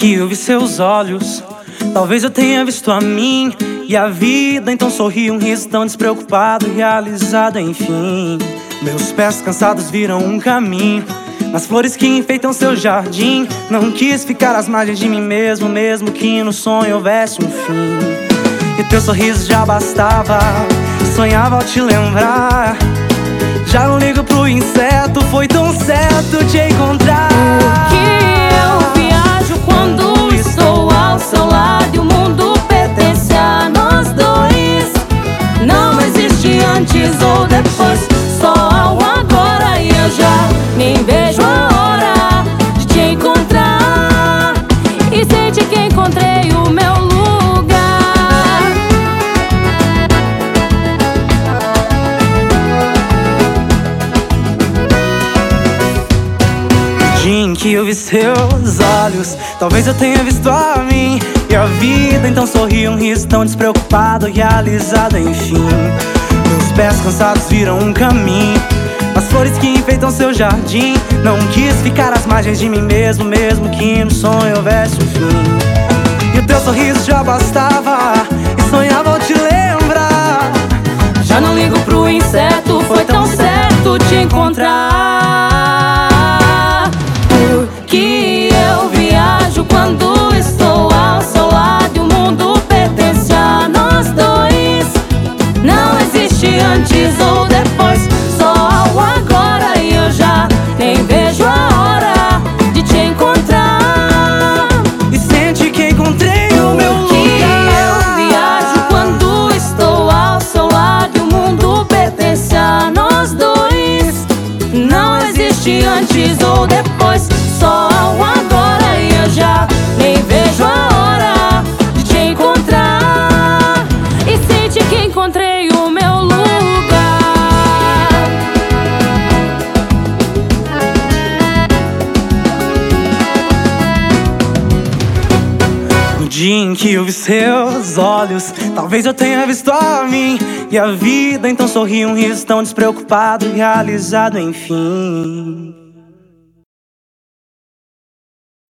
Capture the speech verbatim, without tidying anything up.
que eu vi seus olhos, talvez eu tenha visto a mim e a vida. Então sorri um riso tão despreocupado, realizado enfim. Meus pés cansados viram um caminho nas flores que enfeitam seu jardim. Não quis ficar às margens de mim mesmo, mesmo que no sonho houvesse um fim. E teu sorriso já bastava, sonhava ao te lembrar. Já não ligo pro inseto, foi tão certo te encontrar. Porque eu viajo quando estou ao seu lado e o mundo pertence a nós dois. Não existe antes ou depois, só o agora. E eu já nem vejo a hora de te encontrar e sente que encontrei o meu lugar. O dia em que eu vi seus olhos, talvez eu tenha visto a mim e a vida. Então sorri um riso tão despreocupado, realizado enfim. Meus pés cansados viram um caminho nas flores que enfeitam seu jardim. Não quis ficar às margens de mim mesmo, mesmo que no sonho houvesse um fim. E o teu sorriso já bastava, e sonhava ao te lembrar. Já não ligo pro inseto, foi tão certo te encontrar. Porque eu viajo quando estou ao seu lado e o mundo pertence a nós dois. Não existe antes ou depois, só o agora. E eu já nem vejo a hora de te encontrar e sente que encontrei o meu lugar. Porque eu viajo quando estou ao seu lado e o mundo pertence a nós dois. Não existe antes ou depois, só o agora. E eu já nem vejo a hora de te encontrar e sente que encontrei o meu lugar. No dia em que eu vi seus olhos, talvez eu tenha visto a mim e a vida. Então sorri um riso tão despreocupado, realizado enfim.